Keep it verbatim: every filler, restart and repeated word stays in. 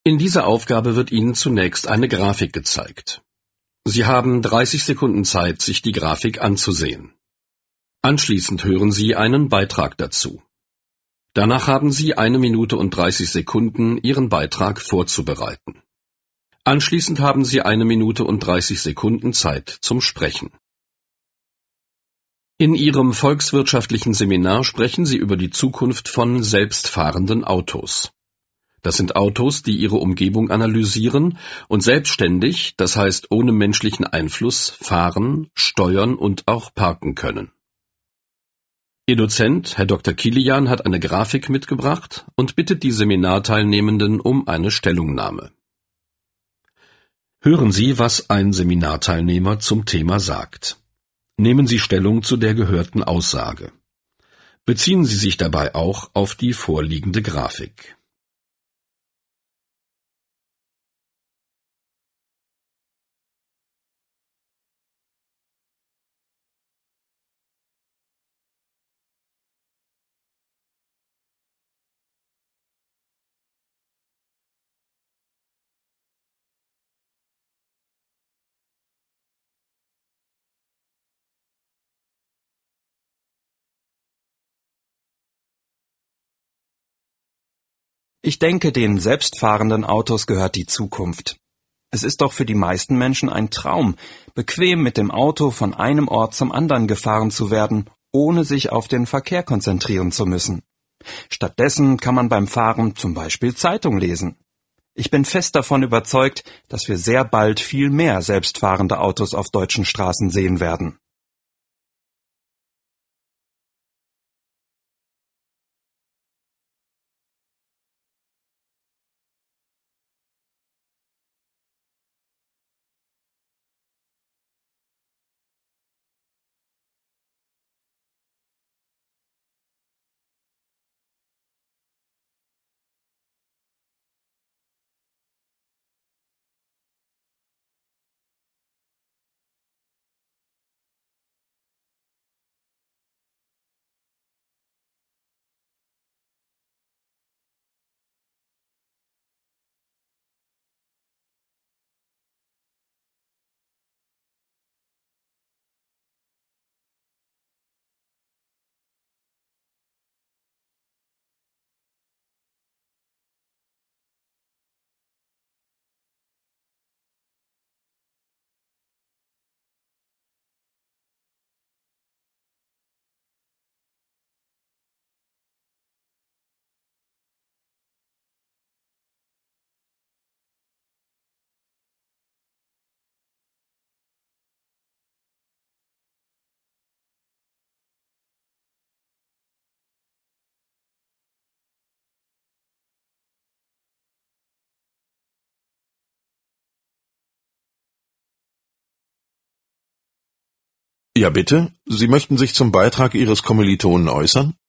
In dieser Aufgabe wird Ihnen zunächst eine Grafik gezeigt. Sie haben dreißig Sekunden Zeit, sich die Grafik anzusehen. Anschließend hören Sie einen Beitrag dazu. Danach haben Sie eine Minute und dreißig Sekunden, Ihren Beitrag vorzubereiten. Anschließend haben Sie eine Minute und dreißig Sekunden Zeit zum Sprechen. In Ihrem volkswirtschaftlichen Seminar sprechen Sie über die Zukunft von selbstfahrenden Autos. Das sind Autos, die ihre Umgebung analysieren und selbstständig, das heißt ohne menschlichen Einfluss, fahren, steuern und auch parken können. Ihr Dozent, Herr Doktor Kilian, hat eine Grafik mitgebracht und bittet die Seminarteilnehmenden um eine Stellungnahme. Hören Sie, was ein Seminarteilnehmer zum Thema sagt. Nehmen Sie Stellung zu der gehörten Aussage. Beziehen Sie sich dabei auch auf die vorliegende Grafik. Ich denke, den selbstfahrenden Autos gehört die Zukunft. Es ist doch für die meisten Menschen ein Traum, bequem mit dem Auto von einem Ort zum anderen gefahren zu werden, ohne sich auf den Verkehr konzentrieren zu müssen. Stattdessen kann man beim Fahren zum Beispiel Zeitung lesen. Ich bin fest davon überzeugt, dass wir sehr bald viel mehr selbstfahrende Autos auf deutschen Straßen sehen werden. Ja bitte, Sie möchten sich zum Beitrag Ihres Kommilitonen äußern?